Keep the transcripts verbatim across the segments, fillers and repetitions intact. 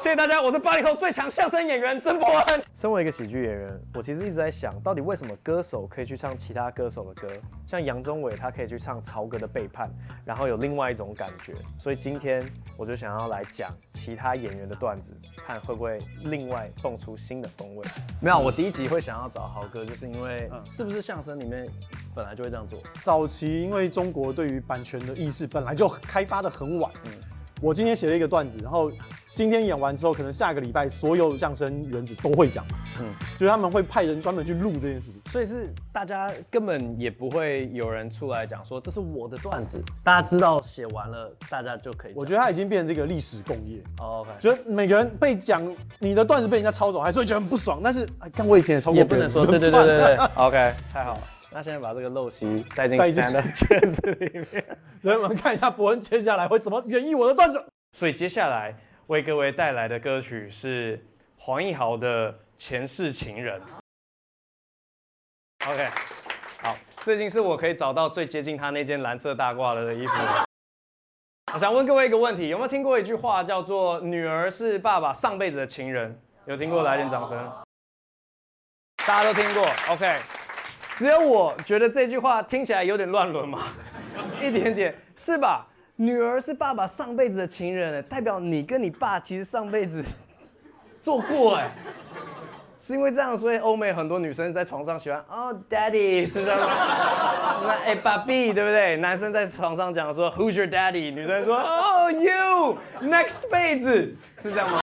谢谢大家，我是八零后最强相声演员曾博恩。身为一个喜剧演员，我其实一直在想，到底为什么歌手可以去唱其他歌手的歌，像杨宗纬他可以去唱曹格的背叛，然后有另外一种感觉。所以今天我就想要来讲其他演员的段子，看会不会另外蹦出新的风味。没有，我第一集会想要找豪哥，就是因为、嗯、是不是相声里面本来就会这样做？ 早期因为中国对于版权的意识本来就开发的很晚，嗯，我今天写了一个段子，然后今天演完之后，可能下个礼拜所有相声原子都会讲，嗯，就是他们会派人专门去录这件事情， 所以是大家根本也不会有人出来讲说这是我的段子，大家知道写完了，大家就可以讲。 我觉得它已经变成这个历史共业。 哦 ，OK， 觉得每个人被讲你的段子被人家抄走，还是会觉得很不爽，但是看我以前也抄过， 也不能说对对对对对 ，OK， 太好了。那现在把这个陋习带进 stand up 圈子里面， 所以我们看一下伯恩接下来会怎么演绎我的段子。 所以接下来为各位带来的歌曲是黄义豪的《前世情人》。OK， 好，最近是我可以找到最接近他那件蓝色大褂的衣服。我想问各位一个问题，有没有听过一句话叫做"女儿是爸爸上辈子的情人"？有听过？来点掌声。大家都听过 ，OK。只有我觉得这句话听起来有点乱伦嘛，一点点，是吧？女儿是爸爸上辈子的情人，代表你跟你爸其实上辈子做过哎，是因为这样，所以欧美很多女生在床上喜欢哦 ，daddy 是这样吗？哎，爸比，对不对？男生在床上讲说 Who's your daddy？ 女生说哦 you next 辈子是这样吗？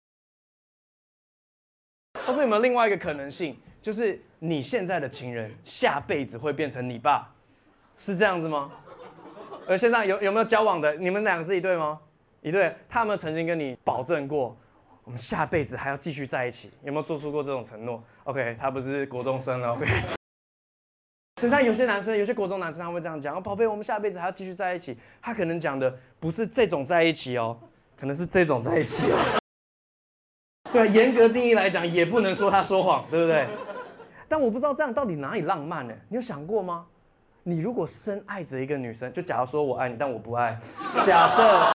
或是有没有另外一个可能性，就是你现在的情人下辈子会变成你爸，是这样子吗？而线上有有没有交往的？你们两个是一对吗？一对，他有没有曾经跟你保证过，我们下辈子还要继续在一起？有没有做出过这种承诺 ？OK， 他不是国中生了 ，OK。对，但有些男生，有些国中男生他会这样讲：“哦，宝贝，我们下辈子还要继续在一起。”他可能讲的不是这种在一起哦，可能是这种在一起哦。对，严格定义来讲，也不能说他说谎，对不对？但我不知道这样到底哪里浪漫呢？你有想过吗？你如果深爱着一个女生，就假如说我爱你，但我不爱，假设，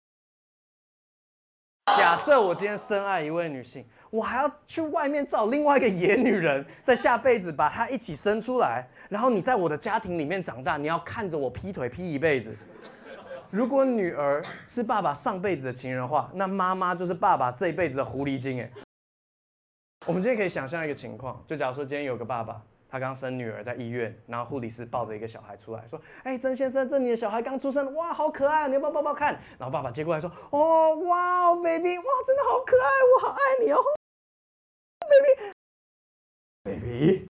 假设我今天深爱一位女性，我还要去外面找另外一个野女人，在下辈子把她一起生出来，然后你在我的家庭里面长大，你要看着我劈腿劈一辈子。如果女儿是爸爸上辈子的情人的话，那妈妈就是爸爸这一辈子的狐狸精哎。我们今天可以想象一个情况，就假如说今天有个爸爸。他刚生女儿在医院，然后护理师抱着一个小孩出来说：“哎，曾先生，这你的小孩刚出生，哇，好可爱，你要不要抱抱看？”然后爸爸接过来说：“哦，哇 ，baby， 哇，真的好可爱，我好爱你哦 ，baby，baby，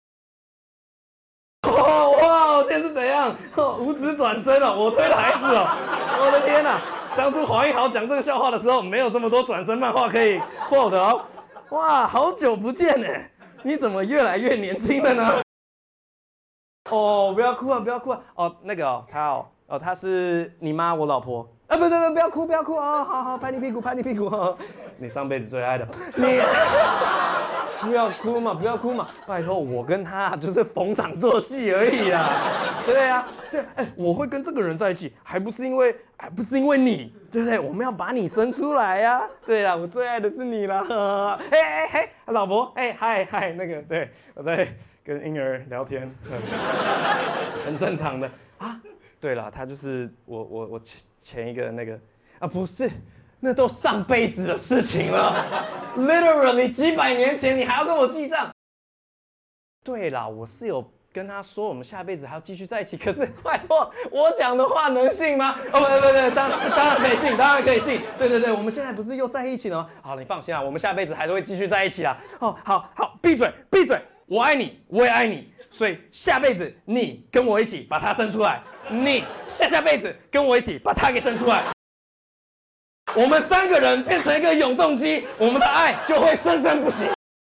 哦，哇，现在是怎样？哦、五指转身了，我推了孩子哦，我的天哪！当初黄义豪讲这个笑话的时候，没有这么多转身漫画可以 quote 哦，哇，好久不见呢，你怎么越来越年轻了呢？”哦，不要哭啊，不要哭啊！哦，那个哦，他哦，哦，他是你妈，我老婆。啊，不不不，不要哭，不要哭啊！好好，拍你屁股，拍你屁股。哦、你上辈子最爱的，你不要哭嘛，不要哭嘛！拜托，我跟他就是逢场作戏而已啦。对啊，对，哎，我会跟这个人在一起，还不是因为，还不是因为你，对不对？我们要把你生出来呀、啊。对啦，我最爱的是你啦。哎哎哎，老婆，哎嗨嗨，那个，对我在。跟婴儿聊天，很正常的啊。对了，他就是我我我前一个那个啊，不是，那都上辈子的事情了 ，literally 几百年前，你还要跟我记账？对啦，我是有跟他说我们下辈子还要继续在一起，可是拜托，我讲的话能信吗？哦，不不不，当当然可以信，当然可以信。对对对，我们现在不是又在一起了吗？好，你放心啊，我们下辈子还是会继续在一起啊。哦，好好，闭嘴闭嘴。我爱你，我也爱你，所以下辈子你跟我一起把他生出来，你下下辈子跟我一起把他给生出来，我们三个人变成一个永动机，我们的爱就会生生不息。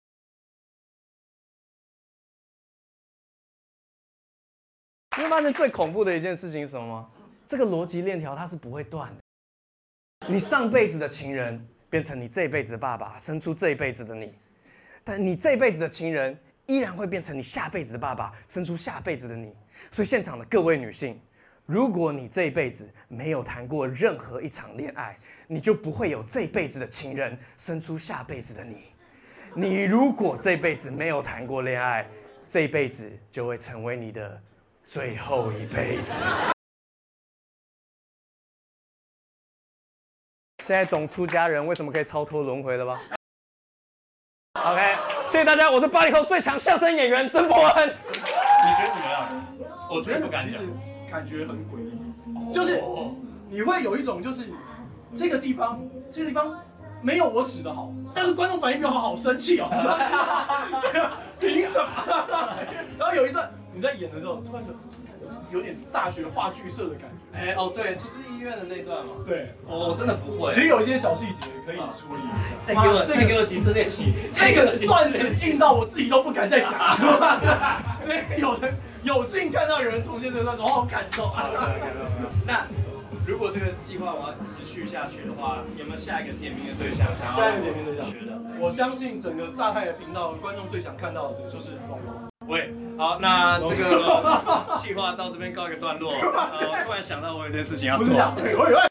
你会发现最恐怖的一件事情是什么吗？这个逻辑链条它是不会断的。你上辈子的情人变成你这一辈子的爸爸，生出这一辈子的你，但你这一辈子的情人。依然会变成你下辈子的爸爸，生出下辈子的你。所以现场的各位女性， 如果你这辈子没有谈过任何一场恋爱，你就不会有这辈子的情人生出下辈子的你。你如果这辈子没有谈过恋爱，这辈子就会成为你的最后一辈子。现在懂出家人为什么可以超脱轮回了吧 ？OK， 谢谢大家，我是八零后最强相声演员曾博恩。 你觉得怎么样？我觉得不敢讲， 感觉很诡异，就是你会有一种就是这个地方，这个地方没有我使的好，但是观众反应比我好，好生气哦，你知道吗？凭什么？然后有一段你在演的时候，突然就有点大学话剧社的感觉。 哎哦，对，就是医院的那段嘛。 对， 我我真的不会。 其实有一些小细节可以处理一下。 再给我再给我几次练习， 这个段子硬到我自己都不敢再讲。所以有人有幸看到有人重现这个段子，我好感动啊！ 那如果这个计划我要持续下去的话，有没有下一个点名的对象？ 下一个点名对象学的， 我相信整个萨泰的频道观众最想看到的就是龙龙。 喂，好，那这个计划到这边告一个段落。呃，我突然想到我有件事情要做。 不是这样，我有。